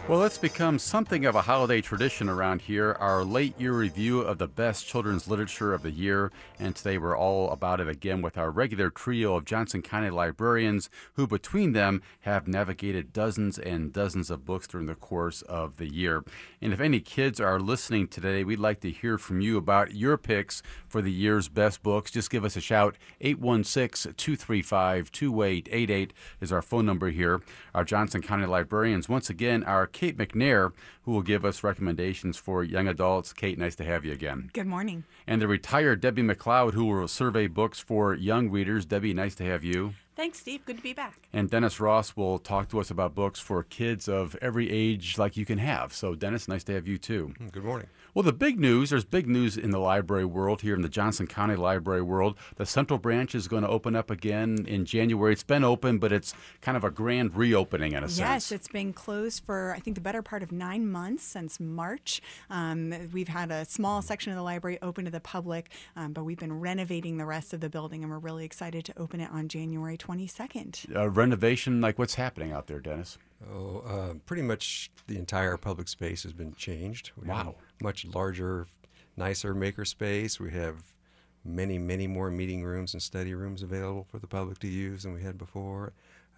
Well, it's become something of a holiday tradition around here, our late year review of the best children's literature of the year. And today we're all about it again with our regular trio of Johnson County librarians who, between them, have navigated dozens and dozens of books during the course of the year. And if any kids are listening today, we'd like to hear from you about your picks for the year's best books. Just give us a shout. 816-235-2888 is our phone number here. Our Johnson County librarians, once again, are Kate McNair, who will give us recommendations for young adults. Kate, nice to have you again. Good morning. And the retired Debbie McLeod, who will survey books for young readers. Debbie, nice to have you. Thanks, Steve. Good to be back. And Dennis Ross will talk to us about books for kids of every age like you can have. So, Dennis, nice to have you too. Good morning. Well, there's big news in the library world here in the Johnson County Library world. The Central Branch is going to open up again in January. It's been open, but it's kind of a grand reopening in a sense. Yes, it's been closed for, I think, the better part of 9 months since March. We've had a small section of the library open to the public, but we've been renovating the rest of the building, and we're really excited to open it on January 22nd. Renovation, like what's happening out there, Dennis? Pretty much the entire public space has been changed. We have Wow. much larger, nicer maker space. We have many, many more meeting rooms and study rooms available for the public to use than we had before.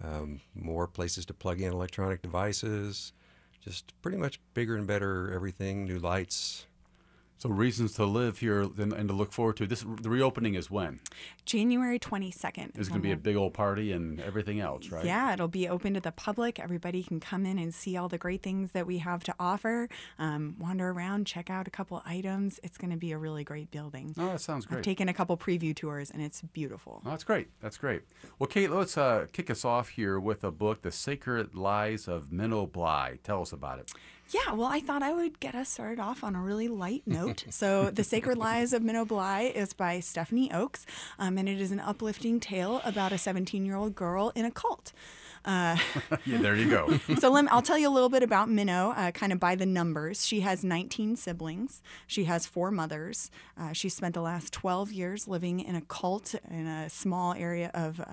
More places to plug in electronic devices. Just pretty much bigger and better everything, new lights. So reasons to live here and to look forward to. The reopening is when? January 22nd. There's going to be a big old party and everything else, right? Yeah, it'll be open to the public. Everybody can come in and see all the great things that we have to offer, wander around, check out a couple items. It's going to be a really great building. Oh, that sounds great. I've taken a couple preview tours, and it's beautiful. Oh, that's great. That's great. Well, Kate, let's kick us off here with a book, The Sacred Lies of Minnow Bly. Tell us about it. Yeah, well, I thought I would get us started off on a really light note. So, The Sacred Lies of Minnow Bly is by Stephanie Oakes, and it is an uplifting tale about a 17-year-old girl in a cult. Yeah, there you go. So I'll tell you a little bit about Minnow, kind of by the numbers. She has 19 siblings. She has 4 mothers. She spent the last 12 years living in a cult in a small area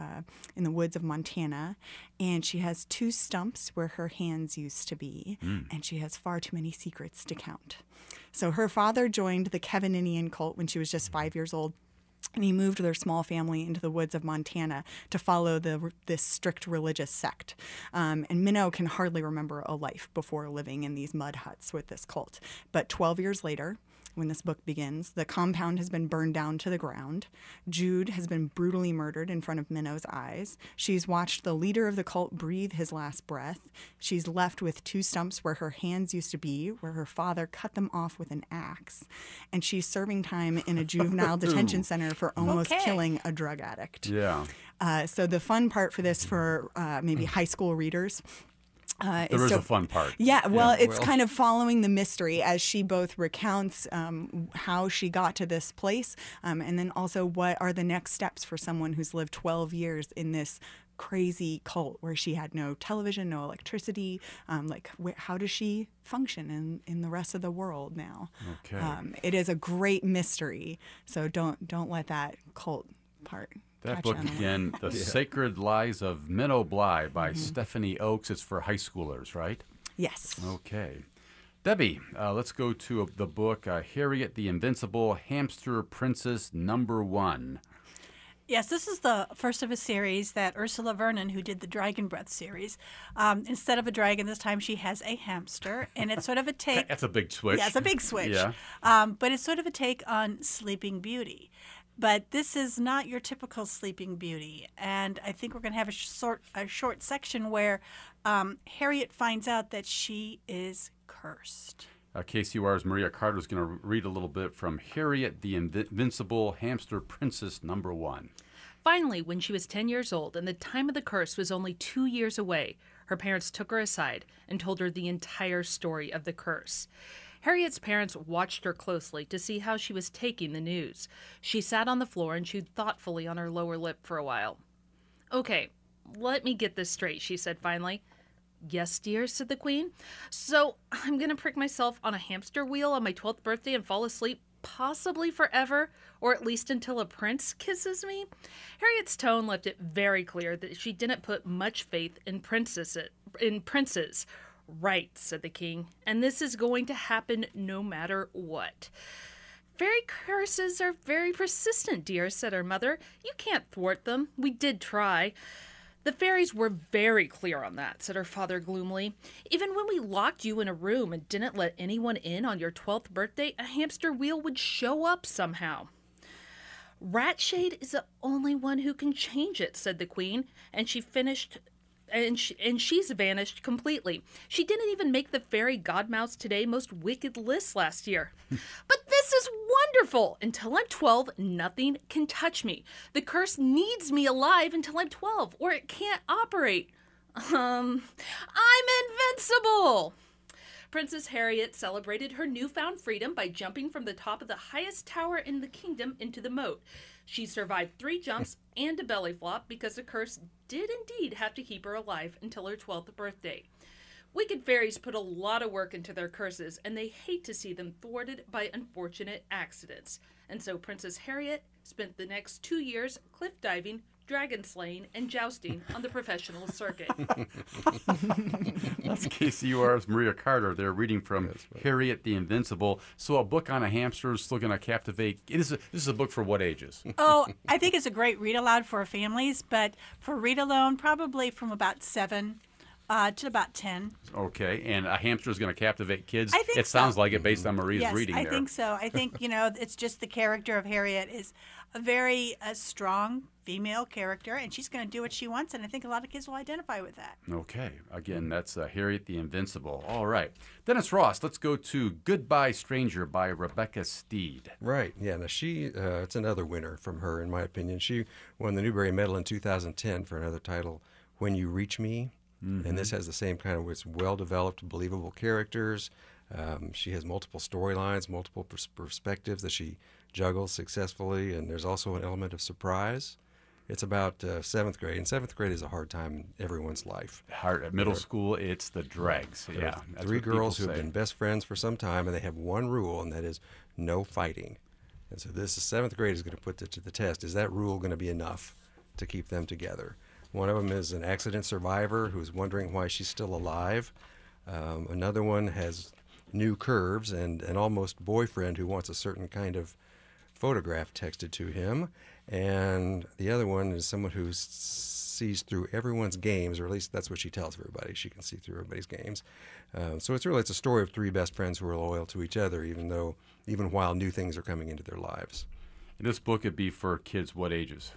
in the woods of Montana. And she has 2 stumps where her hands used to be. And she has far too many secrets to count. So her father joined the Kevininian cult when she was just 5 years old. And he moved their small family into the woods of Montana to follow this strict religious sect. And Minnow can hardly remember a life before living in these mud huts with this cult. But 12 years later, when this book begins, the compound has been burned down to the ground. Jude has been brutally murdered in front of Minnow's eyes. She's watched the leader of the cult breathe his last breath. She's left with 2 stumps where her hands used to be, where her father cut them off with an axe. And she's serving time in a juvenile detention center for almost killing a drug addict. Yeah. So the fun part for this for maybe high school readers There is a fun part. Yeah, well, it's kind of following the mystery as she both recounts how she got to this place and then also what are the next steps for someone who's lived 12 years in this crazy cult where she had no television, no electricity. How does she function in the rest of the world now? Okay. It is a great mystery, so don't let that cult part. That book again, The Sacred Lies of Minnow Bly by Stephanie Oakes. It's for high schoolers, right? Yes. Okay. Debbie, let's go to the book, Harriet the Invincible Hamster Princess #1. Yes, this is the first of a series that Ursula Vernon, who did the Dragon Breath series, instead of a dragon this time she has a hamster, and it's sort of a take. That's a big switch. Yeah, it's a big switch. Yeah. But it's sort of a take on Sleeping Beauty. But this is not your typical Sleeping Beauty, and I think we're going to have a short section where Harriet finds out that she is cursed. KCUR's Maria Carter is going to read a little bit from Harriet the Invincible Hamster Princess #1. Finally, when she was 10 years old and the time of the curse was only 2 years away, her parents took her aside and told her the entire story of the curse. Harriet's parents watched her closely to see how she was taking the news. She sat on the floor and chewed thoughtfully on her lower lip for a while. "Okay, let me get this straight," she said finally. "Yes, dear," said the Queen. "So I'm going to prick myself on a hamster wheel on my 12th birthday and fall asleep, possibly forever, or at least until a prince kisses me?" Harriet's tone left it very clear that she didn't put much faith in princes. Right, said the king, and this is going to happen no matter what. Fairy curses are very persistent, dear, said her mother. You can't thwart them. We did try. The fairies were very clear on that, said her father gloomily. Even when we locked you in a room and didn't let anyone in on your 12th birthday, a hamster wheel would show up somehow. Ratshade is the only one who can change it, said the queen, and she's vanished completely. She didn't even make the Fairy Godmouse Today Most Wicked list last year. But this is wonderful! Until I'm 12, nothing can touch me. The curse needs me alive until I'm 12, or it can't operate. I'm invincible! Princess Harriet celebrated her newfound freedom by jumping from the top of the highest tower in the kingdom into the moat. She survived 3 jumps and a belly flop because the curse did indeed have to keep her alive until her 12th birthday. Wicked fairies put a lot of work into their curses, and they hate to see them thwarted by unfortunate accidents. And so Princess Harriet spent the next 2 years cliff diving, dragon slaying, and jousting on the professional circuit. That's KCUR's Maria Carter. They're reading from Harriet the Invincible. So a book on a hamster is still going to captivate. This is a book for what ages? Oh, I think it's a great read aloud for families, but for read alone, probably from about 7 to about 10. Okay, and a hamster is going to captivate kids? I think it sounds like it based on Maria's reading there. I think so. I think, it's just the character of Harriet is a very strong female character, and she's going to do what she wants, and I think a lot of kids will identify with that. Okay, again, that's Harriet the Invincible. All right. Dennis Ross, let's go to Goodbye Stranger by Rebecca Steed. Right, yeah. Now, it's another winner from her, in my opinion. She won the Newbery Medal in 2010 for another title, When You Reach Me. Mm-hmm. And this has the same kind of, it's well-developed, believable characters. She has multiple storylines, multiple perspectives that she juggles successfully, and there's also an element of surprise. It's about 7th grade, and 7th grade is a hard time in everyone's life. At middle school, it's the dregs. Yeah, 3 girls who have been best friends for some time, and they have one rule, and that is no fighting. And so this 7th grade is going to put it to the test. Is that rule going to be enough to keep them together? One of them is an accident survivor who's wondering why she's still alive. Another one has new curves and an almost boyfriend who wants a certain kind of photograph texted to him. And the other one is someone who sees through everyone's games, or at least that's what she tells everybody. She can see through everybody's games. So it's a story of 3 best friends who are loyal to each other, even while new things are coming into their lives. And this book would be for kids what ages?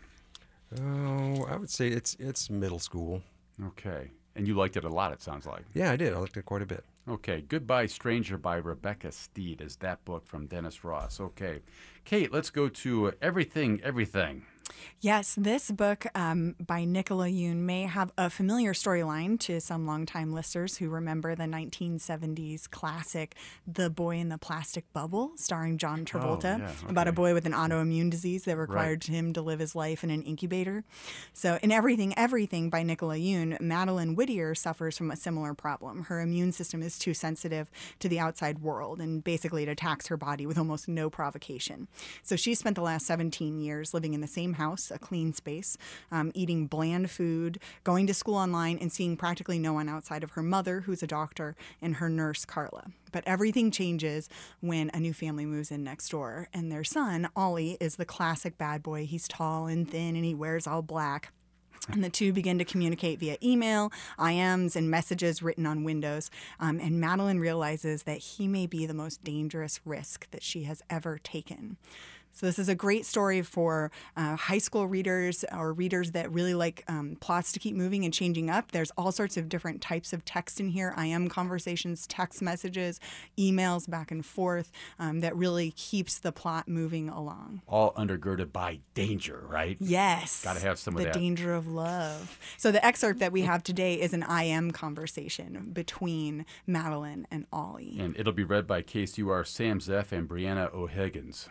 Oh, I would say it's middle school. Okay. And you liked it a lot, it sounds like. Yeah, I did. I liked it quite a bit. Okay. Goodbye Stranger by Rebecca Steed is that book from Dennis Ross. Okay. Kate, let's go to Everything, Everything. Yes, this book by Nicola Yoon may have a familiar storyline to some longtime listeners who remember the 1970s classic The Boy in the Plastic Bubble, starring John Travolta, about a boy with an autoimmune disease that required him to live his life in an incubator. So in Everything, Everything by Nicola Yoon, Madeline Whittier suffers from a similar problem. Her immune system is too sensitive to the outside world, and basically it attacks her body with almost no provocation. So she spent the last 17 years living in the same house, a clean space, eating bland food, going to school online, and seeing practically no one outside of her mother, who's a doctor, and her nurse, Carla. But everything changes when a new family moves in next door, and their son, Ollie, is the classic bad boy. He's tall and thin, and he wears all black. And the two begin to communicate via email, IMs, and messages written on windows. And Madeline realizes that he may be the most dangerous risk that she has ever taken. So this is a great story for high school readers or readers that really like plots to keep moving and changing up. There's all sorts of different types of text in here, IM conversations, text messages, emails back and forth that really keeps the plot moving along. All undergirded by danger, right? Yes. Got to have some of that. The danger of love. So the excerpt that we have today is an IM conversation between Madeline and Ollie. And it'll be read by KCUR Sam Zeff and Brianna O'Higgins.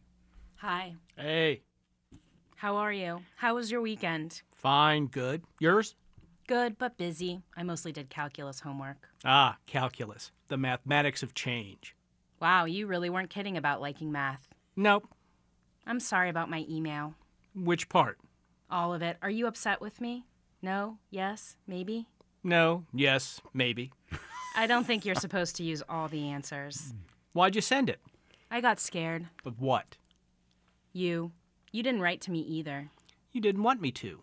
Hi. Hey. How are you? How was your weekend? Fine, good. Yours? Good, but busy. I mostly did calculus homework. Ah, calculus. The mathematics of change. Wow, you really weren't kidding about liking math. Nope. I'm sorry about my email. Which part? All of it. Are you upset with me? No? Yes? Maybe? No, yes, maybe. I don't think you're supposed to use all the answers. Why'd you send it? I got scared. Of what? You didn't write to me either. You didn't want me to. ...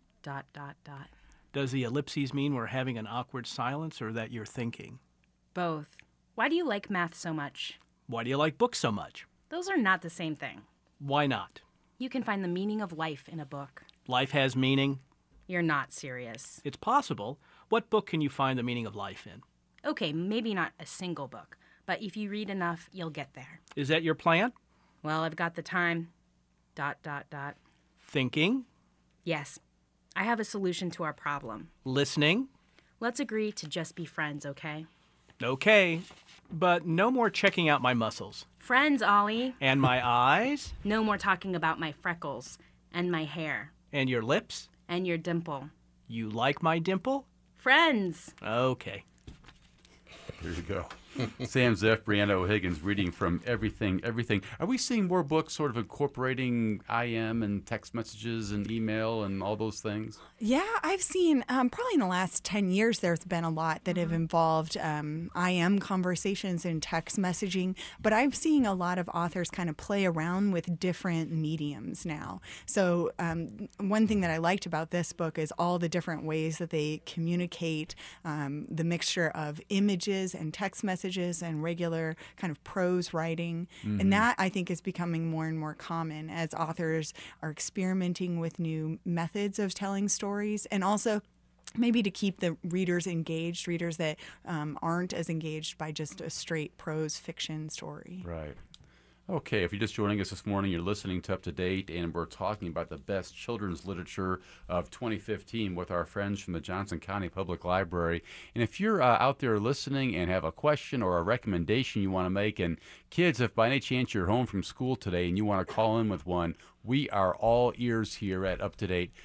Does the ellipses mean we're having an awkward silence or that you're thinking? Both. Why do you like math so much? Why do you like books so much? Those are not the same thing. Why not? You can find the meaning of life in a book. Life has meaning? You're not serious. It's possible. What book can you find the meaning of life in? Okay, maybe not a single book, but if you read enough, you'll get there. Is that your plan? Well, I've got the time. ... Thinking? Yes. I have a solution to our problem. Listening? Let's agree to just be friends, okay? Okay. But no more checking out my muscles. Friends, Ollie. And my eyes? No more talking about my freckles and my hair And your lips? and your dimple. You like my dimple? Friends. Okay. There you go. Sam Zeff, Brianna O'Higgins reading from Everything, Everything. Are we seeing more books sort of incorporating IM and text messages and email and all those things? Yeah, I've seen probably in the last 10 years, there's been a lot that have involved IM conversations and text messaging, but I'm seeing a lot of authors kind of play around with different mediums now. So one thing that I liked about this book is all the different ways that they communicate, the mixture of images and text messages and regular kind of prose writing. And that, I think, is becoming more and more common as authors are experimenting with new methods of telling stories, and also maybe to keep the readers engaged, readers that aren't as engaged by just a straight prose fiction story. Right. Okay, if you're just joining us this morning, you're listening to Up to Date, and we're talking about the best children's literature of 2015 with our friends from the Johnson County Public Library. And if you're out there listening and have a question or a recommendation you want to make, and kids, if by any chance you're home from school today and you want to call in with one, we are all ears here at Up to Date.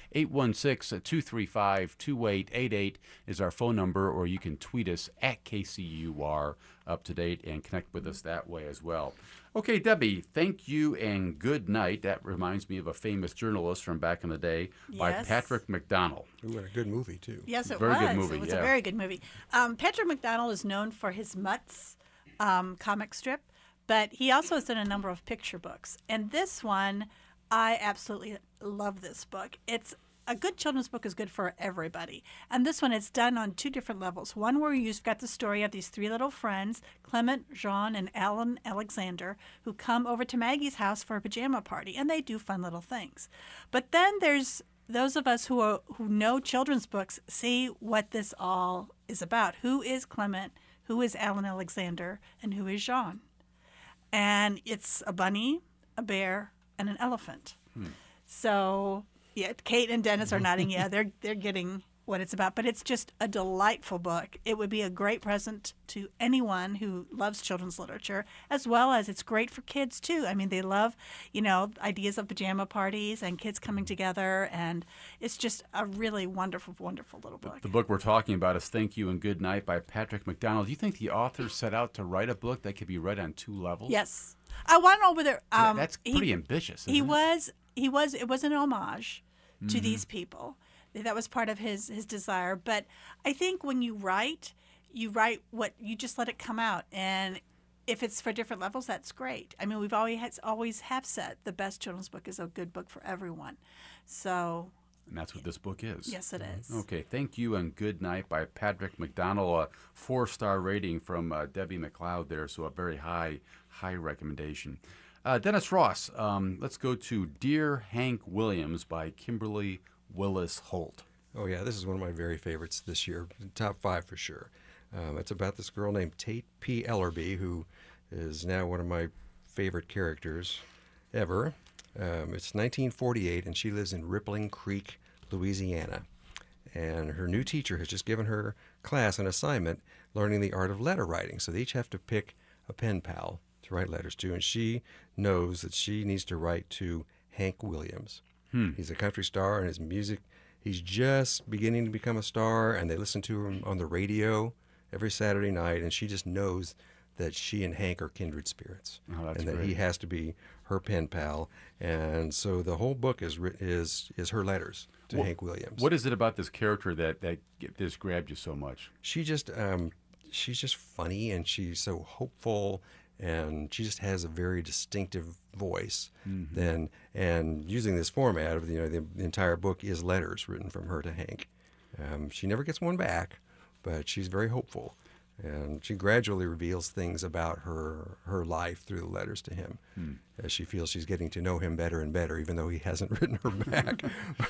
816-235-2888 is our phone number, or you can tweet us at KCUR Up to Date and connect with us that way as well. Okay, Debbie, thank you and good night. That reminds me of a famous journalist from back in the day by Yes. Patrick McDonnell. Ooh, and a good movie, too. Yes, it Very was. good movie, It was yeah. a very good movie. Patrick McDonnell is known for his Mutts comic strip, but he also has done a number of picture books. And this one, I absolutely love this book. It's a good children's book is good for everybody. And this one is done on two different levels. One where you've got the story of these three little friends, Clement, Jean, and Alan Alexander, who come over to Maggie's house for a pajama party, and they do fun little things. But then there's those of us who know children's books see what this all is about. Who is Clement? Who is Alan Alexander? And who is Jean? And it's a bunny, a bear, and an elephant. So, yeah, Kate and Dennis are nodding. Yeah, they're getting what it's about. But it's just a delightful book. It would be a great present to anyone who loves children's literature, as well as it's great for kids, too. I mean, they love, ideas of pajama parties and kids coming together. And it's just a really wonderful, wonderful little book. The book we're talking about is Thank You and Good Night by Patrick McDonnell. Do you think the author set out to write a book that could be read on two levels? Yes. I want over there. That's pretty ambitious, isn't it? It was an homage to these people. That was part of his desire. But I think when you write what you just let it come out, and if it's for different levels, that's great. I mean, we've always have said the best children's book is a good book for everyone. So. And that's what this book is. Yes, it is. Okay, Thank You and Good Night by Patrick McDonnell. A 4-star rating from Debbie McLeod there, so a very high recommendation. Dennis Ross, let's go to Dear Hank Williams by Kimberly Willis Holt. Oh, yeah, this is one of my very favorites this year, top 5 for sure. It's about this girl named Tate P. Ellerby, who is now one of my favorite characters ever. It's 1948, and she lives in Rippling Creek, Louisiana. And her new teacher has just given her class an assignment learning the art of letter writing. So they each have to pick a pen pal to write letters to, and she knows that she needs to write to Hank Williams. He's a country star, and his music, he's just beginning to become a star, and they listen to him on the radio every Saturday night, and she just knows that she and Hank are kindred spirits, that's and that great. he has to be her pen pal. And so the whole book is her letters to Hank Williams. What is it about this character that just grabbed you so much? She just she's just funny, and she's so hopeful, and she just has a very distinctive voice. And using this format of the entire book is letters written from her to Hank. She never gets one back, but she's very hopeful, and she gradually reveals things about her life through the letters to him, as she feels she's getting to know him better and better, even though he hasn't written her back.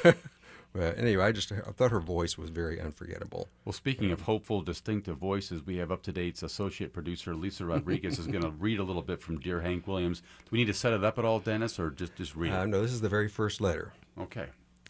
But anyway, I thought her voice was very unforgettable. Well, speaking of hopeful, distinctive voices, we have UpToDate's associate producer, Lisa Rodriguez, is going to read a little bit from Dear Hank Williams. Do we need to set it up at all, Dennis, or just read it? No, this is the very first letter. Okay.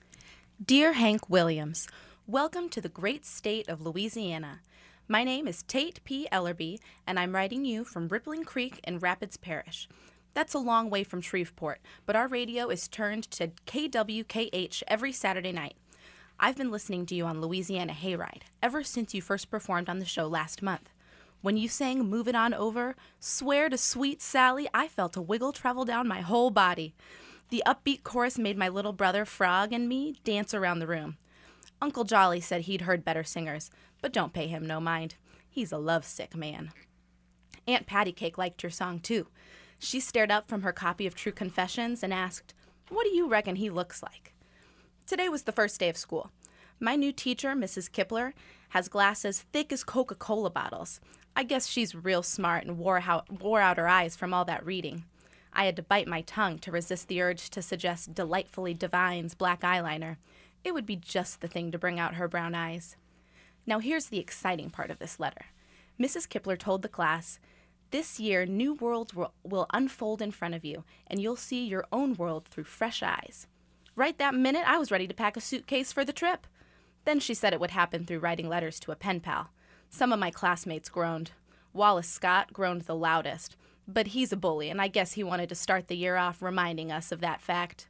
Dear Hank Williams, welcome to the great state of Louisiana. My name is Tate P. Ellerby, and I'm writing you from Rippling Creek in Rapids Parish. That's a long way from Shreveport, but our radio is turned to KWKH every Saturday night. I've been listening to you on Louisiana Hayride ever since you first performed on the show last month. When you sang Move It On Over, Swear to Sweet Sally, I felt a wiggle travel down my whole body. The upbeat chorus made my little brother Frog and me dance around the room. Uncle Jolly said he'd heard better singers, but don't pay him no mind. He's a lovesick man. Aunt Patty Cake liked your song, too. She stared up from her copy of True Confessions and asked, "What do you reckon he looks like?" Today was the first day of school. My new teacher, Mrs. Kipler, has glasses thick as Coca-Cola bottles. I guess she's real smart and wore out her eyes from all that reading. I had to bite my tongue to resist the urge to suggest Delightfully Divine's black eyeliner. It would be just the thing to bring out her brown eyes. Now here's the exciting part of this letter. Mrs. Kipler told the class, "This year, new worlds will unfold in front of you, and you'll see your own world through fresh eyes." Right that minute, I was ready to pack a suitcase for the trip. Then she said it would happen through writing letters to a pen pal. Some of my classmates groaned. Wallace Scott groaned the loudest, but he's a bully, and I guess he wanted to start the year off reminding us of that fact.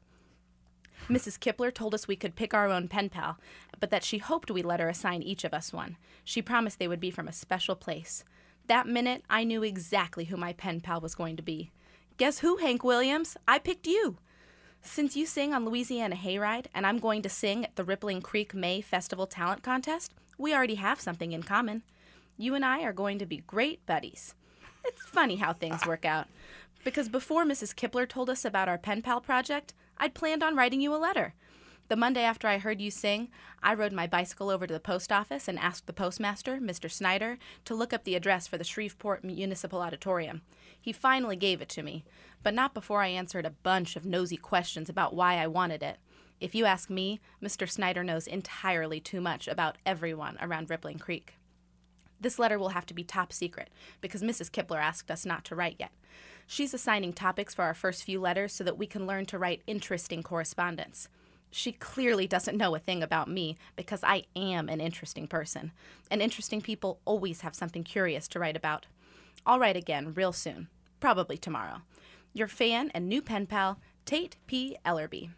Mrs. Kipler told us we could pick our own pen pal, but that she hoped we'd let her assign each of us one. She promised they would be from a special place. That minute, I knew exactly who my pen pal was going to be. Guess who, Hank Williams? I picked you. Since you sing on Louisiana Hayride, and I'm going to sing at the Rippling Creek May Festival Talent Contest, we already have something in common. You and I are going to be great buddies. It's funny how things work out. Because before Mrs. Kipler told us about our pen pal project, I'd planned on writing you a letter. The Monday after I heard you sing, I rode my bicycle over to the post office and asked the postmaster, Mr. Snyder, to look up the address for the Shreveport Municipal Auditorium. He finally gave it to me, but not before I answered a bunch of nosy questions about why I wanted it. If you ask me, Mr. Snyder knows entirely too much about everyone around Rippling Creek. This letter will have to be top secret, because Mrs. Kipler asked us not to write yet. She's assigning topics for our first few letters so that we can learn to write interesting correspondence. She clearly doesn't know a thing about me because I am an interesting person, and interesting people always have something curious to write about. I'll write again real soon, probably tomorrow. Your fan and new pen pal, Tate P. Ellerby.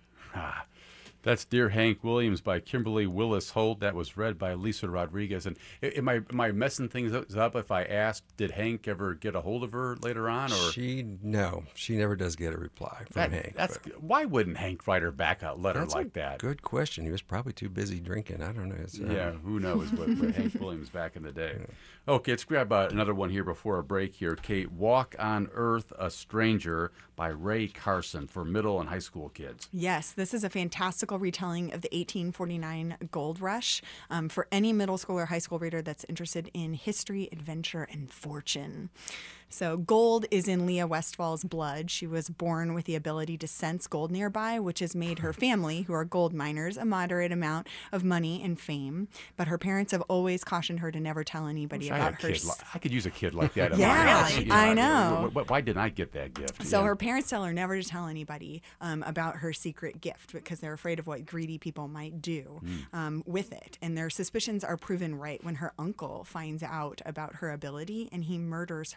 That's Dear Hank Williams by Kimberly Willis Holt. That was read by Lisa Rodriguez. And am I messing things up if I asked, did Hank ever get a hold of her later on? Or No, she never does get a reply from Hank. Why wouldn't Hank write her back a letter like that? Good question. He was probably too busy drinking. I don't know. Yeah, who knows what Hank Williams back in the day. Okay, let's grab another one here before a break here, Kate. Walk on Earth, a Stranger by Ray Carson for middle and high school kids. Yes, this is a fantastical retelling of the 1849 gold rush for any middle school or high school reader that's interested in history, adventure, and fortune. So gold is in Leah Westfall's blood. She was born with the ability to sense gold nearby, which has made her family, who are gold miners, a moderate amount of money and fame. But her parents have always cautioned her to never tell anybody about her. I could use a kid like that. Yeah, I know. Why didn't I get that gift? So her parents tell her never to tell anybody about her secret gift because they're afraid of what greedy people might do with it. And their suspicions are proven right when her uncle finds out about her ability and he murders her parents.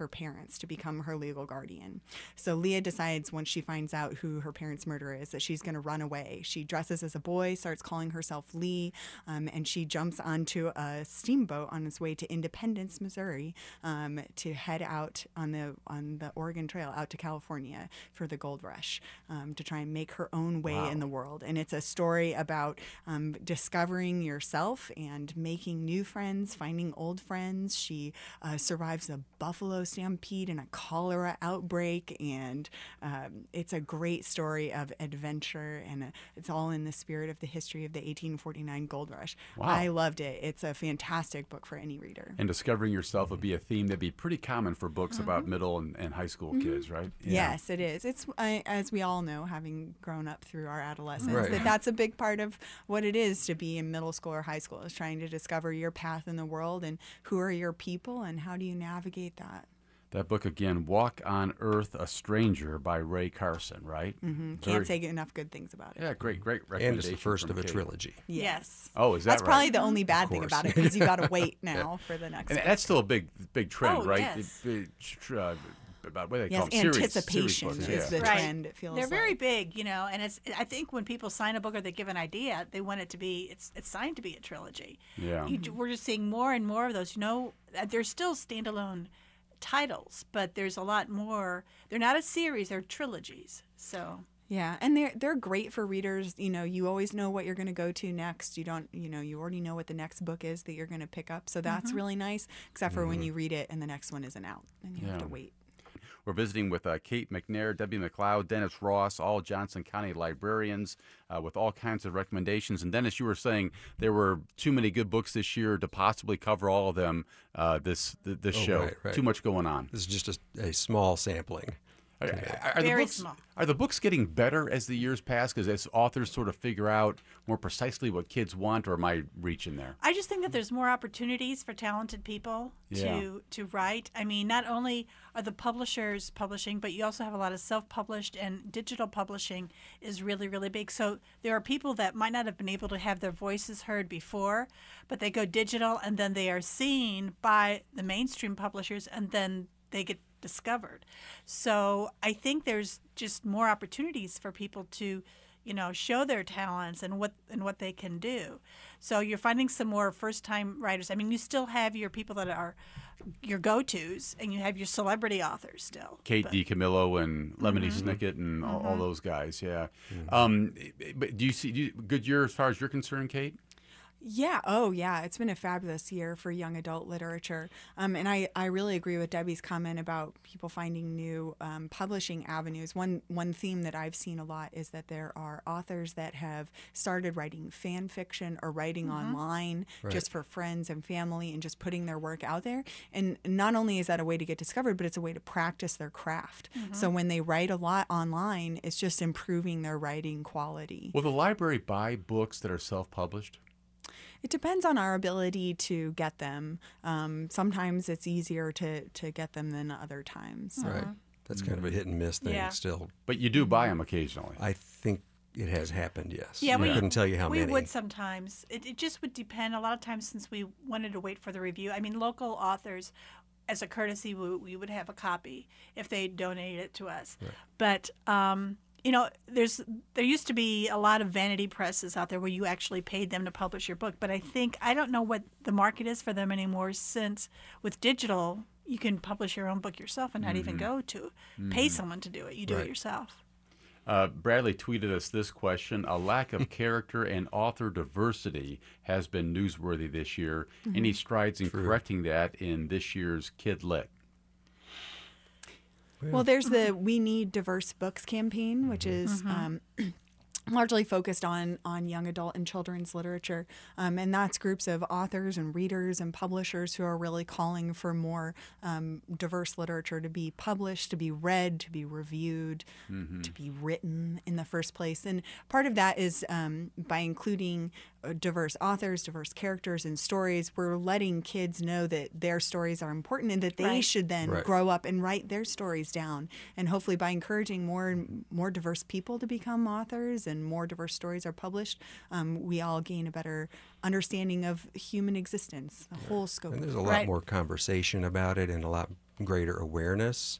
parents to become her legal guardian. So Leah decides once she finds out who her parents' murderer is that she's going to run away. She dresses as a boy, starts calling herself Lee, and she jumps onto a steamboat on its way to Independence, Missouri, to head out on the Oregon Trail out to California for the gold rush, to try and make her own way in the world. And it's a story about discovering yourself and making new friends, finding old friends. She survives a buffalo stampede and a cholera outbreak, and it's a great story of adventure, and it's all in the spirit of the history of the 1849 gold rush. Wow. I loved it. It's a fantastic book for any reader. And discovering yourself would be a theme that'd be pretty common for books about middle and high school kids, right? Yeah. Yes, it is. It's as we all know, having grown up through our adolescence, Right. that's a big part of what it is to be in middle school or high school, is trying to discover your path in the world and who are your people and how do you navigate that. That book again, Walk on Earth, A Stranger by Ray Carson, right? Can't say enough good things about it. Yeah, great recommendation. And it's the first from of a Kate. trilogy. Yes. Oh, is that That's right? probably the only bad thing course. about it, because you got to wait now for the next And one. that's still a big trend, Oh, right? yes. About what do they Yes, call them? anticipation Series is books, the Right. trend, it feels They're very like. big, and I think when people sign a book or they give an idea, they want it to be, it's signed to be a trilogy. Yeah. We're just seeing more and more of those. There's still standalone titles, but there's a lot more. They're not a series; they're trilogies. So Yeah, and they're great for readers. You always know what you're going to go to next. You don't, you already know what the next book is that you're going to pick up. So that's really nice, except for when you read it and the next one isn't out and you have to Yeah. wait. We're visiting with Kate McNair, Debbie McLeod, Dennis Ross, all Johnson County librarians with all kinds of recommendations. And Dennis, you were saying there were too many good books this year to possibly cover all of them this show. right. Too much going on. This is just a small sampling. Are the Very books, small. Are the books getting better as the years pass? Because as authors sort of figure out more precisely what kids want, or am I reaching there? I just think that there's more opportunities for talented people Yeah. to write. I mean, not only are the publishers publishing, but you also have a lot of self-published, and digital publishing is really, really big. So there are people that might not have been able to have their voices heard before, but they go digital, and then they are seen by the mainstream publishers, and then they get discovered. So I think there's just more opportunities for people to, show their talents and what they can do. So you're finding some more first-time writers. I mean, you still have your people that are your go-tos, and you have your celebrity authors still. Kate But- DiCamillo and Lemony Snicket and all those guys, yeah. But do you see good year as far as you're concerned, Kate? Yeah. Oh, yeah. It's been a fabulous year for young adult literature. And I really agree with Debbie's comment about people finding new publishing avenues. One theme that I've seen a lot is that there are authors that have started writing fan fiction or writing online just for friends and family and just putting their work out there. And not only is that a way to get discovered, but it's a way to practice their craft. So when they write a lot online, it's just improving their writing quality. Will the library buy books that are self-published? It depends on our ability to get them. Sometimes it's easier to get them than other times. Right. That's kind of a hit and miss thing Yeah. still. But you do buy them occasionally. I think it has happened, yes. Yeah, I couldn't tell you how we many. would sometimes. It just would depend. A lot of times, since we wanted to wait for the review. I mean, local authors, as a courtesy, we would have a copy if they donated it to us. But there used to be a lot of vanity presses out there where you actually paid them to publish your book. But I don't know what the market is for them anymore, since with digital, you can publish your own book yourself and not even go to pay someone to do it. You do it yourself. Bradley tweeted us this question: a lack of character and author diversity has been newsworthy this year. Any strides in correcting that in this year's Kid Lit? Well, there's the We Need Diverse Books campaign, which is largely focused on young adult and children's literature. And that's groups of authors and readers and publishers who are really calling for more diverse literature to be published, to be read, to be reviewed, to be written in the first place. And part of that is by including diverse authors, diverse characters and stories, we're letting kids know that their stories are important and that they Right. should then grow up and write their stories down. And hopefully by encouraging more diverse people to become authors and more diverse stories are published, we all gain a better understanding of human existence, the whole scope And of there's it. a lot Right. more conversation about it and a lot greater awareness.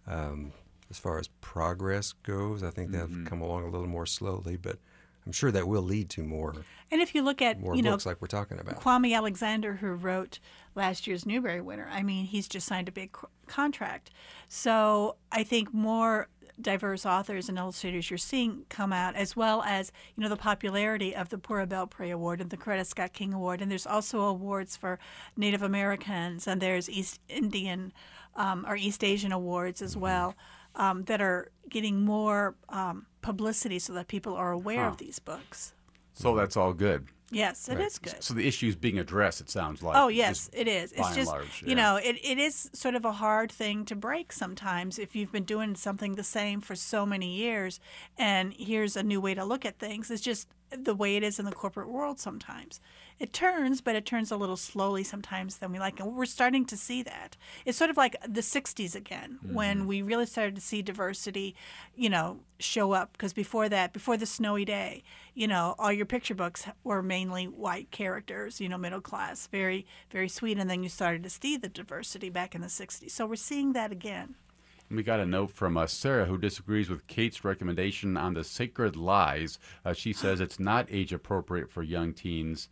As far as progress goes, I think that's come along a little more slowly, but I'm sure that will lead to more And if you look at, books like we're talking about. Kwame Alexander, who wrote last year's Newbery winner, I mean, he's just signed a big contract. So I think more diverse authors and illustrators you're seeing come out, as well as, the popularity of the Pura Belpré Award and the Coretta Scott King Award. And there's also awards for Native Americans, and there's East Indian or East Asian awards as well. That are getting more publicity so that people are aware of these books. So that's all good. Yes, it is good. So the issue's being addressed, it sounds like. Oh, yes, it is. by It's and just, large, it is sort of a hard thing to break sometimes if you've been doing something the same for so many years, and here's a new way to look at things. It's just the way it is in the corporate world sometimes. It turns, but it turns a little slowly sometimes than we like. And we're starting to see that. It's sort of like the 60s again, when we really started to see diversity, show up. Because before that, before the Snowy Day, all your picture books were mainly white characters, middle class, very, very sweet. And then you started to see the diversity back in the 60s. So we're seeing that again. We got a note from Sarah, who disagrees with Kate's recommendation on The Sacred Lies. She says it's not age appropriate for young teens.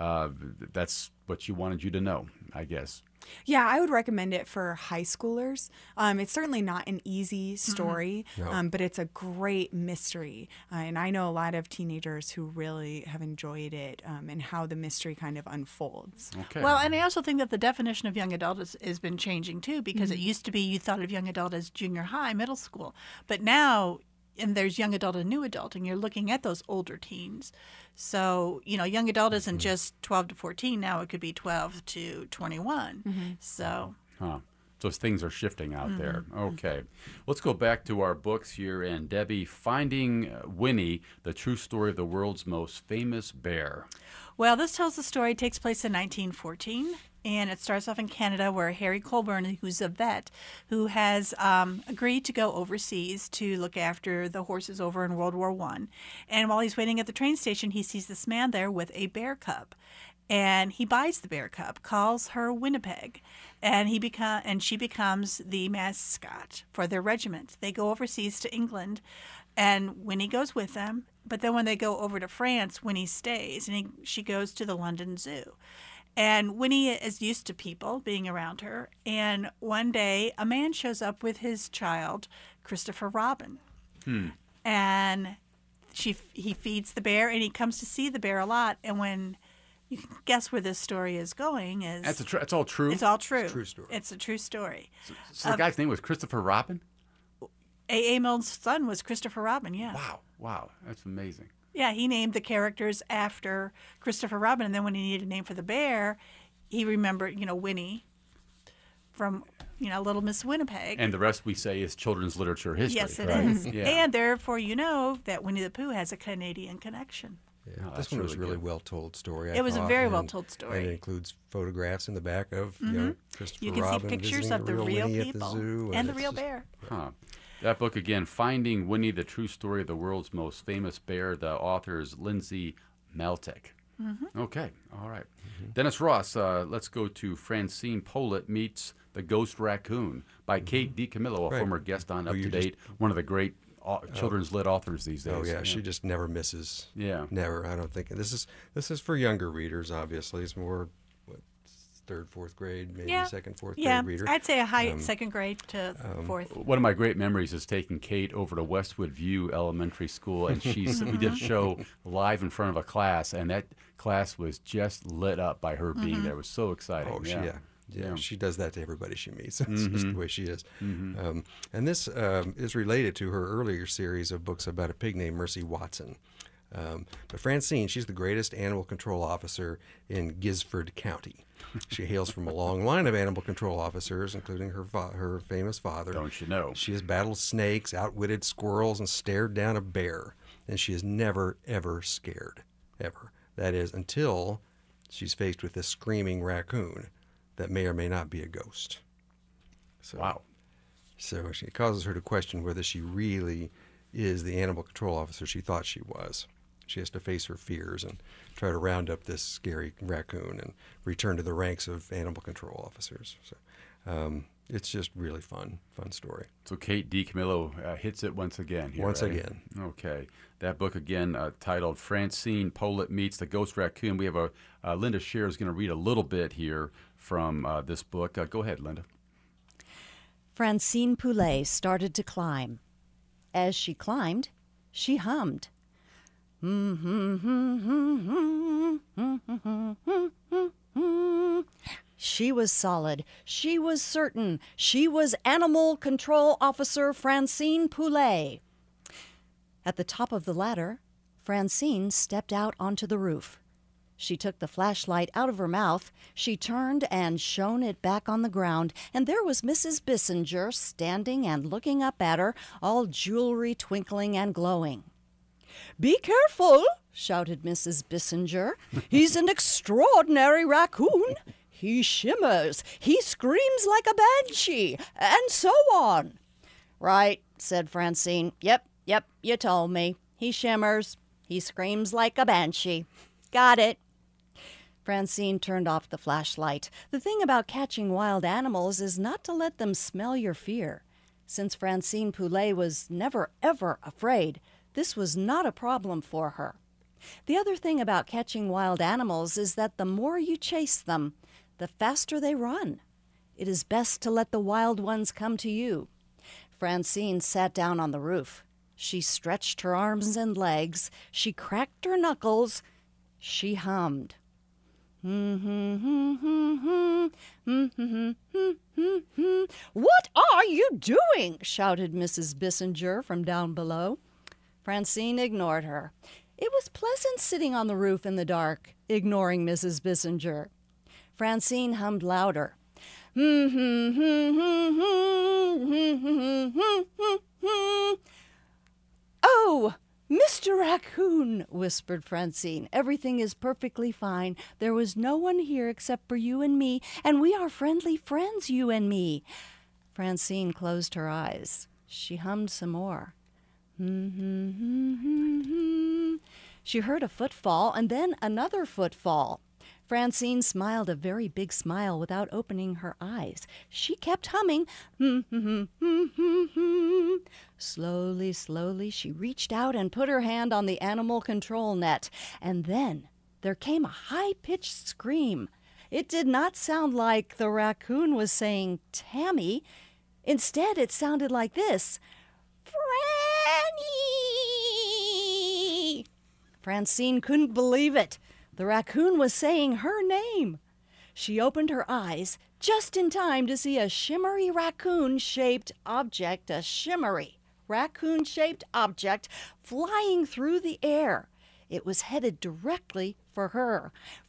That's what she wanted you to know, I guess. Yeah, I would recommend it for high schoolers. It's certainly not an easy story, but it's a great mystery. And I know a lot of teenagers who really have enjoyed it and how the mystery kind of unfolds. Okay. Well, and I also think that the definition of young adult has been changing too, because it used to be you thought of young adult as junior high, middle school. But now, and there's young adult and new adult, and you're looking at those older teens. So, young adult isn't just 12 to 14 now. It could be 12 to 21. So So things are shifting out there. Okay. Let's go back to our books here. And Debbie, Finding Winnie, the true story of the world's most famous bear. Well, this tells the story, takes place in 1914, and it starts off in Canada where Harry Colburn, who's a vet, who has agreed to go overseas to look after the horses over in World War I. And while he's waiting at the train station, he sees this man there with a bear cub. And he buys the bear cub, calls her Winnipeg, and she becomes the mascot for their regiment. They go overseas to England, and Winnie goes with them. But then when they go over to France, Winnie stays, and she goes to the London Zoo. And Winnie is used to people being around her. And one day, a man shows up with his child, Christopher Robin. And he feeds the bear, and he comes to see the bear a lot. And when you can guess where this story is going, That's all true? It's all true. It's a true story. It's a true story. So the guy's name was Christopher Robin? A.A. Milne's son was Christopher Robin, yeah. Wow. That's amazing. Yeah, he named the characters after Christopher Robin, and then when he needed a name for the bear, he remembered, Winnie from, Little Miss Winnipeg. And the rest we say is children's literature history. Yes, it right? is. Yeah. And therefore, that Winnie the Pooh has a Canadian connection. Yeah, Oh, this that's one was really really good. well told story. It was a thought, very and- well-told story. And it includes photographs in the back of young Christopher You can Robin see pictures visiting of the real Winnie people at the zoo, and the it's real just- bear. Huh. That book again, Finding Winnie, the true story of the world's most famous bear. The author is Lindsay Meltek. Okay, all right. Dennis Ross, let's go to Francine Pollitt Meets the Ghost Raccoon by Kate DiCamillo, a Right. former guest on Up Who to you Date, one of the great children's lit authors these days. Oh yeah, she just never misses. Yeah. Never. I don't think this is for younger readers. Obviously, it's more third, fourth grade, maybe Yeah. second, fourth Yeah, grade reader. I'd say a high second grade to fourth. One of my great memories is taking Kate over to Westwood View Elementary School, and we did a show live in front of a class, and that class was just lit up by her being there. It was so exciting. Oh, Yeah. she does that to everybody she meets. That's just the way she is. And this is related to her earlier series of books about a pig named Mercy Watson. But Francine, she's the greatest animal control officer in Gisford County. She hails from a long line of animal control officers, including her famous father. Don't you know? She has battled snakes, outwitted squirrels, and stared down a bear. And she is never, ever scared. Ever. That is, until she's faced with this screaming raccoon that may or may not be a ghost. So, Wow. So it causes her to question whether she really is the animal control officer she thought she was. She has to face her fears and try to round up this scary raccoon and return to the ranks of animal control officers. So, It's just really fun story. So Kate DiCamillo hits it once again here. Once right? again. Okay. That book again titled Francine Pollitt Meets the Ghost Raccoon. We have Linda Scher is going to read a little bit here from this book. Go ahead, Linda. Francine Poulet started to climb. As she climbed, she hummed. She was solid. She was certain. She was Animal Control Officer Francine Poulet. At the top of the ladder, Francine stepped out onto the roof. She took the flashlight out of her mouth, she turned and shone it back on the ground, and there was Mrs. Bissinger standing and looking up at her, all jewelry twinkling and glowing. "Be careful," shouted Mrs. Bissinger. "He's an extraordinary raccoon. He shimmers, he screams like a banshee, and so on." "Right," said Francine. Yep, you told me. He shimmers, he screams like a banshee. Got it." Francine turned off the flashlight. The thing about catching wild animals is not to let them smell your fear. Since Francine Poulet was never, ever afraid, this was not a problem for her. The other thing about catching wild animals is that the more you chase them, the faster they run. It is best to let the wild ones come to you. Francine sat down on the roof. She stretched her arms and legs. She cracked her knuckles. She hummed. "What are you doing?" shouted Mrs. Bissinger from down below. Francine ignored her. It was pleasant sitting on the roof in the dark, ignoring Mrs. Bissinger. Francine hummed louder. "Oh, Mr. Raccoon," whispered Francine, "everything is perfectly fine. There was no one here except for you and me, and we are friendly friends, you and me." Francine closed her eyes. She hummed some more. She heard a footfall and then another footfall. Francine smiled a very big smile without opening her eyes. She kept humming. Slowly, slowly, she reached out and put her hand on the animal control net. And then there came a high-pitched scream. It did not sound like the raccoon was saying, "Tammy." Instead, it sounded like this. "Franny!" Francine couldn't believe it. The raccoon was saying her name. She opened her eyes just in time to see a shimmery raccoon-shaped object flying through the air. It was headed directly for her.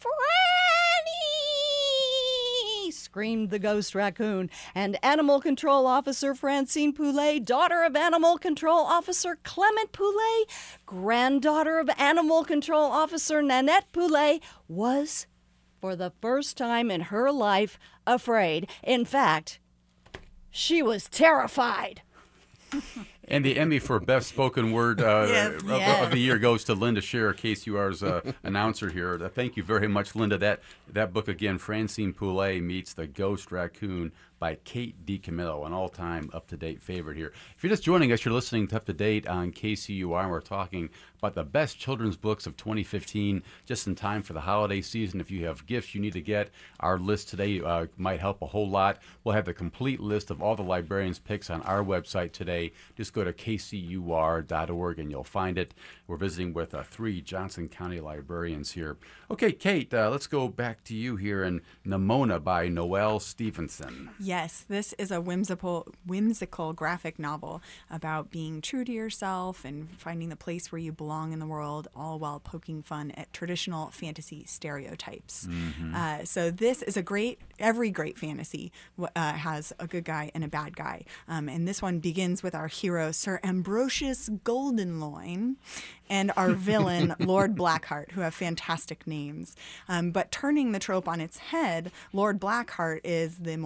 "Franny!" screamed the ghost raccoon, and Animal Control Officer Francine Poulet, daughter of Animal Control Officer Clement Poulet, granddaughter of Animal Control Officer Nanette Poulet, was, for the first time in her life, afraid. In fact, she was terrified. And the Emmy for Best Spoken Word Yes. of the year goes to Linda Scher, KCUR's announcer here. Thank you very much, Linda. That book again, Francine Poulet Meets the Ghost Raccoon by Kate DiCamillo, an all-time up-to-date favorite here. If you're just joining us, you're listening to Up to Date on KCUR, and we're talking about the best children's books of 2015, just in time for the holiday season. If you have gifts you need to get, our list today might help a whole lot. We'll have the complete list of all the librarians' picks on our website today. Just go to kcur.org and you'll find it. We're visiting with 3 Johnson County librarians here. Okay, Kate, let's go back to you here in Nimona by Noelle Stevenson. Yes, this is a whimsical graphic novel about being true to yourself and finding the place where you belong in the world, all while poking fun at traditional fantasy stereotypes. So this is every great fantasy has a good guy and a bad guy. And this one begins with our hero, Sir Ambrosius Goldenloin, and our villain, Lord Blackheart, who have fantastic names. But turning the trope on its head, Lord Blackheart is the more sympathetic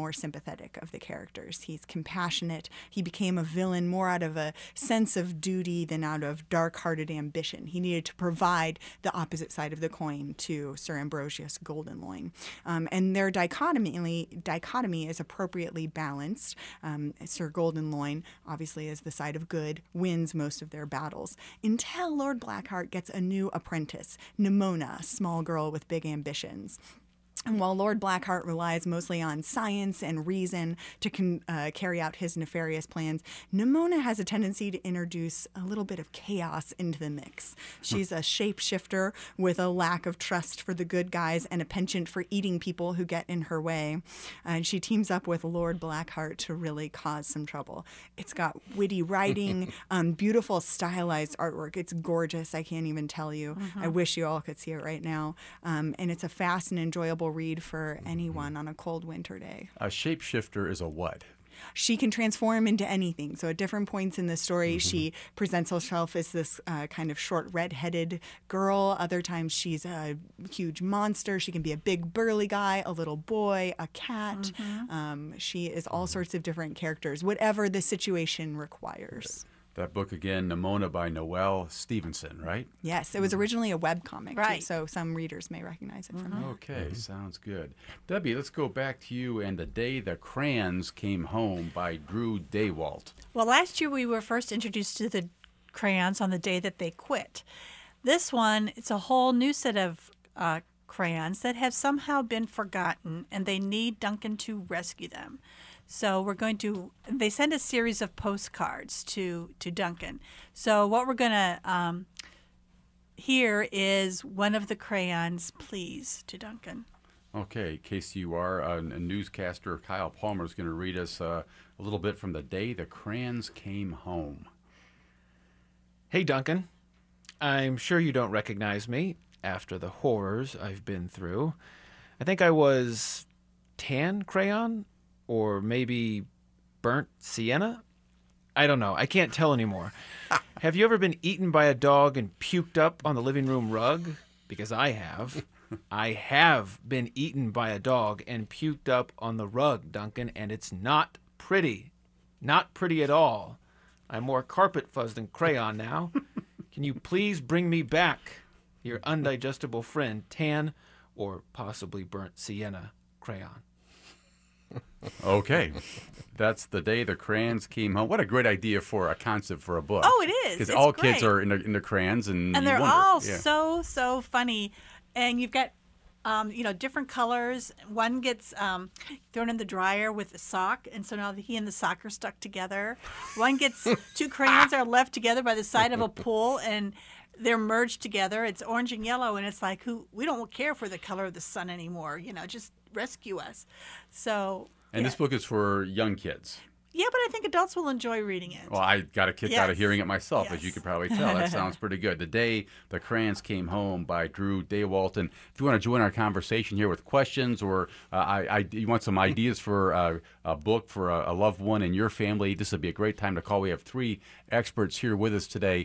empathetic of the characters. He's compassionate. He became a villain more out of a sense of duty than out of dark-hearted ambition. He needed to provide the opposite side of the coin to Sir Ambrosius Goldenloin. And their dichotomy is appropriately balanced. Sir Goldenloin, obviously as the side of good, wins most of their battles until Lord Blackheart gets a new apprentice, Nimona, a small girl with big ambitions. And while Lord Blackheart relies mostly on science and reason to carry out his nefarious plans, Nimona has a tendency to introduce a little bit of chaos into the mix. She's a shapeshifter with a lack of trust for the good guys and a penchant for eating people who get in her way. And she teams up with Lord Blackheart to really cause some trouble. It's got witty writing, beautiful stylized artwork. It's gorgeous. I can't even tell you. I wish you all could see it right now. And it's a fast and enjoyable read for anyone on a cold winter day. A shapeshifter is a what? She can transform into anything. So at different points in the story, she presents herself as this kind of short, red-headed girl. Other times she's a huge monster. She can be a big, burly guy, a little boy, a cat. She is all sorts of different characters, whatever the situation requires. That book again, Nimona by Noelle Stevenson, right? Yes, it was originally a webcomic, Right. too, so some readers may recognize it from that. Okay, sounds good. Debbie, let's go back to you and The Day the Crayons Came Home by Drew Daywalt. Well, last year we were first introduced to the crayons on the day that they quit. This one, it's a whole new set of crayons that have somehow been forgotten, and they need Duncan to rescue them. So they send a series of postcards to Duncan. So what we're going to hear is one of the crayons' pleas to Duncan. Okay, KCUR, a newscaster, Kyle Palmer, is going to read us a little bit from The Day the Crayons Came Home. Hey, Duncan. I'm sure you don't recognize me after the horrors I've been through. I think I was tan crayon, or maybe burnt sienna? I don't know. I can't tell anymore. Have you ever been eaten by a dog and puked up on the living room rug? Because I have. I have been eaten by a dog and puked up on the rug, Duncan, and it's not pretty. Not pretty at all. I'm more carpet fuzz than crayon now. Can you please bring me back your undigestible friend, tan or possibly burnt sienna crayon? Okay, that's The Day the Crayons Came Home. What a great idea for a concept for a book. Oh, it is. Because It's all great. kids are into crayons, and you they're wonder. all Yeah. so funny. And you've got different colors. One gets thrown in the dryer with a sock, and so now he and the sock are stuck together. One gets two crayons are left together by the side of a pool, and they're merged together. It's orange and yellow, and it's like, we don't care for the color of the sun anymore. Just rescue us. So. And this book is for young kids. Yeah, but I think adults will enjoy reading it. Well, I got a kick out of Yes. hearing it myself, as Yes. you could probably tell. That sounds pretty good. The Day the Crayons Came Home by Drew Daywalt. And if you want to join our conversation here with questions, or you want some ideas for a book for a loved one in your family, this would be a great time to call. We have three experts here with us today.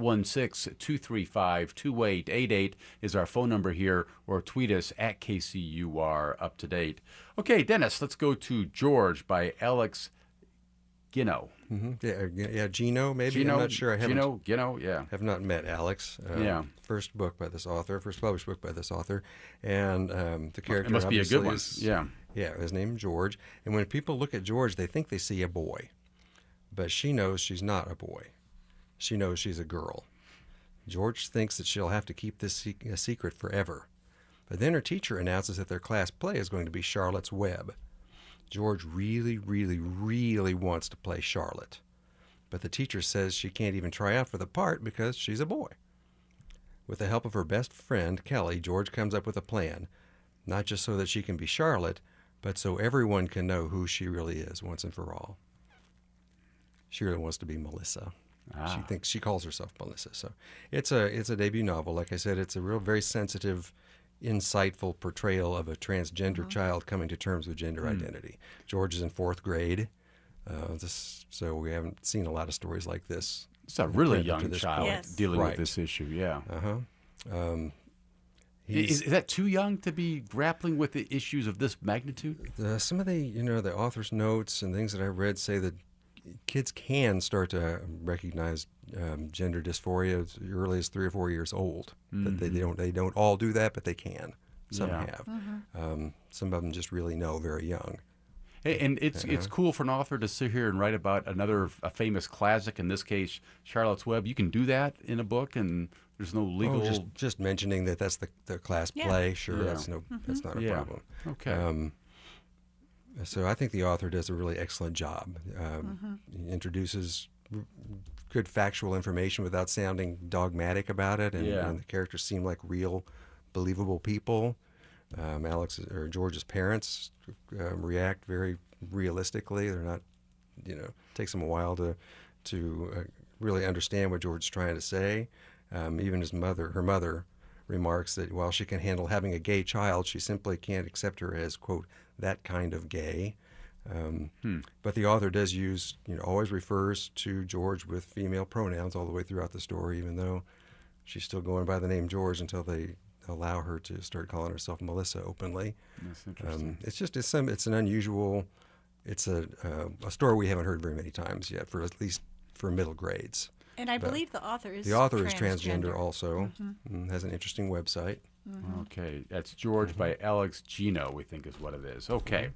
816-235-2888 is our phone number here, or tweet us at KCUR Up to Date. Okay, Dennis, let's go to George by Alex Gino. Yeah, Gino, maybe. I'm not sure. I haven't. Gino, yeah. Have not met Alex. Yeah. First book by this author, first published book by this author, and the character It must be a good obviously one. is- Yeah, his name is George. And when people look at George, they think they see a boy, but she knows she's not a boy. She knows she's a girl. George thinks that she'll have to keep this a secret forever, but then her teacher announces that their class play is going to be Charlotte's Web. George really, really, really wants to play Charlotte, but the teacher says she can't even try out for the part because she's a boy. With the help of her best friend, Kelly, George comes up with a plan, not just so that she can be Charlotte, but so everyone can know who she really is once and for all. She really wants to be Melissa. She calls herself Melissa. So it's a debut novel. Like I said, it's a real, very sensitive, insightful portrayal of a transgender child coming to terms with gender identity. George is in 4th grade, so we haven't seen a lot of stories like this. It's a really Up to young this child Yes. dealing Right. with this issue, yeah. Is that too young to be grappling with the issues of this magnitude? Some of the author's notes and things that I've read say that kids can start to recognize gender dysphoria as early as 3 or 4 years old. But they don't all do that, but they can. Some have. Some of them just really know very young. And it's cool for an author to sit here and write about a famous classic, in this case, Charlotte's Web. You can do that in a book, and there's no legal... just mentioning that that's the class play, sure, that's not a problem. Okay. So I think the author does a really excellent job. He introduces good factual information without sounding dogmatic about it, and the characters seem like real, believable people. George's parents react very realistically. They're not, it takes them a while to really understand what George's trying to say. Even her mother remarks that while she can handle having a gay child, she simply can't accept her as, quote, that kind of gay. But the author does always refers to George with female pronouns all the way throughout the story, even though she's still going by the name George until they allow her to start calling herself Melissa openly. That's interesting. It's an unusual. It's a story we haven't heard very many times yet, at least for middle grades. And I believe the author is transgender also. Has an interesting website. Okay, that's George by Alex Gino, we think is what it is. Okay.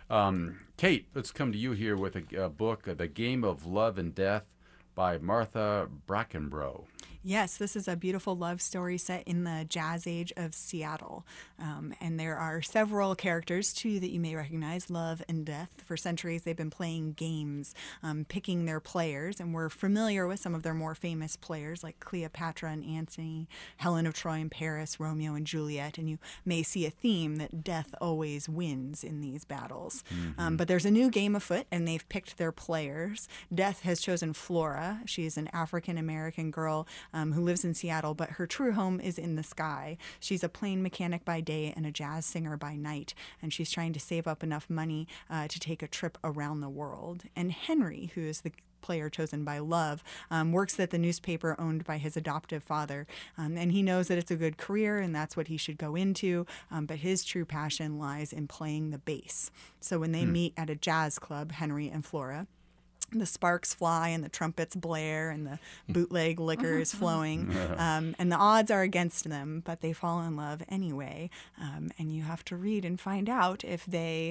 Kate, let's come to you here with a book, The Game of Love and Death by Martha Brackenbrough. Yes, this is a beautiful love story set in the Jazz Age of Seattle. And there are several characters, too, that you may recognize, Love and Death. For centuries, they've been playing games, picking their players. And we're familiar with some of their more famous players, like Cleopatra and Antony, Helen of Troy and Paris, Romeo and Juliet. And you may see a theme that death always wins in these battles. But there's a new game afoot, and they've picked their players. Death has chosen Flora. She's an African-American girl who lives in Seattle, but her true home is in the sky. She's a plane mechanic by day and a jazz singer by night, and she's trying to save up enough money to take a trip around the world. And Henry, who is the player chosen by Love, works at the newspaper owned by his adoptive father, and he knows that it's a good career and that's what he should go into, but his true passion lies in playing the bass. So when they meet at a jazz club, Henry and Flora, the sparks fly and the trumpets blare and the bootleg liquor is flowing, and the odds are against them, but they fall in love anyway. And you have to read and find out if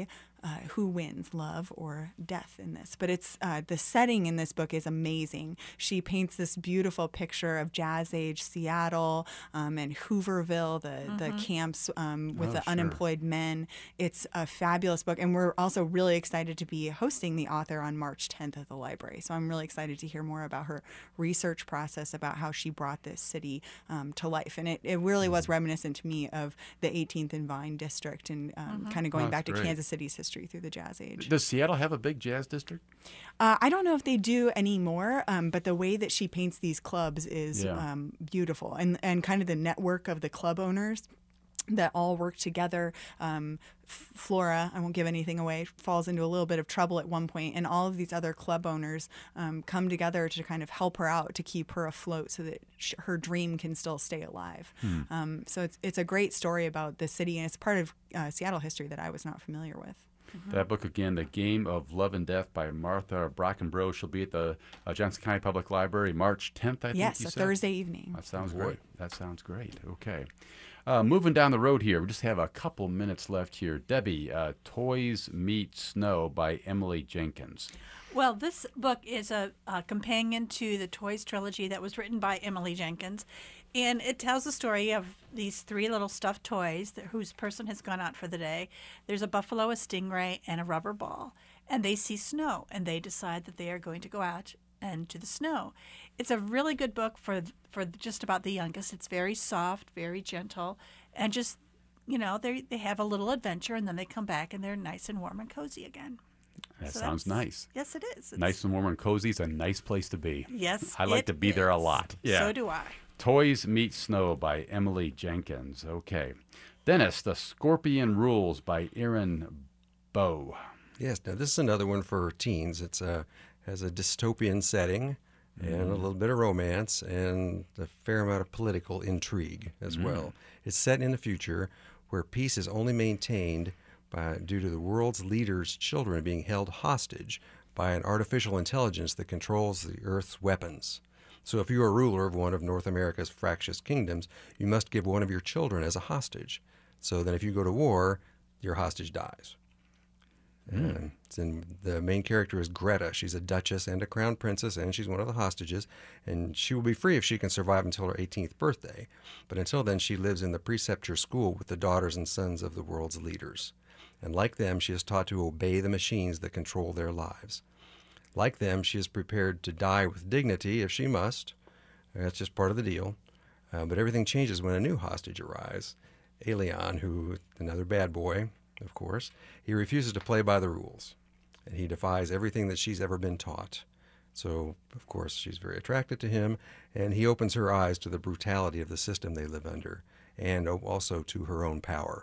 who wins, love or death in this. But it's the setting in this book is amazing. She paints this beautiful picture of Jazz Age Seattle and Hooverville, the camps with the unemployed men. It's a fabulous book, and we're also really excited to be hosting the author on March 10th at the library. So I'm really excited to hear more about her research process about how she brought this city to life. And it really was reminiscent to me of the 18th and Vine district and kind of going back to Kansas City's history through the Jazz Age. Does Seattle have a big jazz district? I don't know if they do anymore, but the way that she paints these clubs is beautiful. And kind of the network of the club owners that all work together. Flora, I won't give anything away, falls into a little bit of trouble at one point, and all of these other club owners come together to kind of help her out to keep her afloat so that her dream can still stay alive. So it's a great story about the city, and it's part of Seattle history that I was not familiar with. That book again, The Game of Love and Death by Martha Brackenbrough. She'll be at the Johnson County Public Library March 10th, I think you said? Yes, a Thursday evening. That sounds great. That sounds great. Okay. Moving down the road here, we just have a couple minutes left here. Debbie, Toys Meet Snow by Emily Jenkins. Well, this book is a companion to the Toys trilogy that was written by Emily Jenkins. And it tells the story of these 3 little stuffed toys whose person has gone out for the day. There's a buffalo, a stingray, and a rubber ball. And they see snow, and they decide that they are going to go out and to the snow. It's a really good book for just about the youngest. It's very soft, very gentle, and just, they have a little adventure, and then they come back, and they're nice and warm and cozy again. That sounds nice. Yes, it is. Nice and warm and cozy is a nice place to be. Yes, I like to be there a lot. Yeah. So do I. Toys Meet Snow by Emily Jenkins. Okay. Dennis, The Scorpion Rules by Erin Bow. Yes, now this is another one for teens. It's has a dystopian setting and a little bit of romance and a fair amount of political intrigue as well. It's set in the future where peace is only maintained due to the world's leaders' children being held hostage by an artificial intelligence that controls the Earth's weapons. So if you are ruler of one of North America's fractious kingdoms, you must give one of your children as a hostage. So then if you go to war, your hostage dies. And the main character is Greta. She's a duchess and a crown princess, and she's one of the hostages. And she will be free if she can survive until her 18th birthday. But until then, she lives in the precepture school with the daughters and sons of the world's leaders. And like them, she is taught to obey the machines that control their lives. Like them, she is prepared to die with dignity if she must. That's just part of the deal. But everything changes when a new hostage arrives. Aelion, who another bad boy, of course, he refuses to play by the rules, and he defies everything that she's ever been taught. So, of course, she's very attracted to him, and he opens her eyes to the brutality of the system they live under, and also to her own power.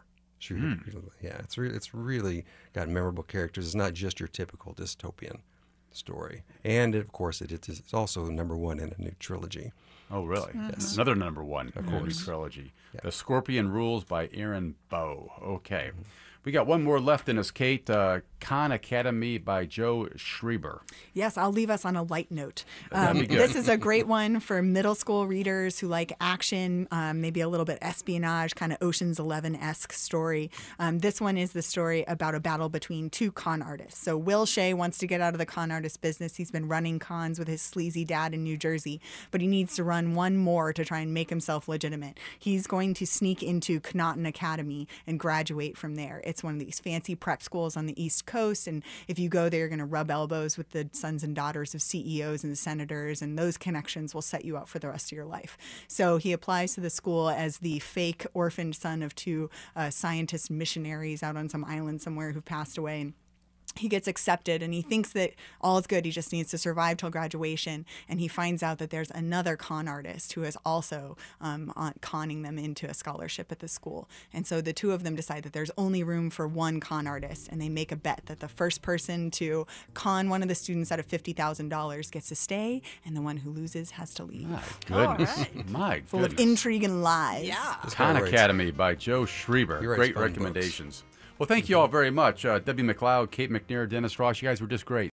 Yeah, it's really got memorable characters. It's not just your typical dystopian story. And, of course, it's also #1 in a new trilogy. Oh, really? Yes. Another #1 in a new trilogy. Yeah. The Scorpion Rules by Aaron Bow. Okay. We got one more left in us, Kate. Khan Academy by Joe Schreiber. Yes, I'll leave us on a light note. That'd be good. This is a great one for middle school readers who like action, maybe a little bit espionage, kind of Ocean's 11-esque story. This one is the story about a battle between two con artists. So Will Shea wants to get out of the con artist business. He's been running cons with his sleazy dad in New Jersey, but he needs to run one more to try and make himself legitimate. He's going to sneak into Connaughton Academy and graduate from there. It's one of these fancy prep schools on the East Coast, and if you go there, you're going to rub elbows with the sons and daughters of CEOs and senators, and those connections will set you up for the rest of your life. So he applies to the school as the fake orphaned son of two scientist missionaries out on some island somewhere who've passed away. And he gets accepted, and he thinks that all is good. He just needs to survive till graduation. And he finds out that there's another con artist who is also conning them into a scholarship at the school. And so the two of them decide that there's only room for one con artist, and they make a bet that the first person to con one of the students out of $50,000 gets to stay, and the one who loses has to leave. My goodness. All right. My Full goodness. of intrigue and lies. Yeah. Khan Academy by Joe Schreiber. He writes Great fun recommendations. Well, thank you all very much. Debbie McLeod, Kate McNair, Dennis Ross, you guys were just great.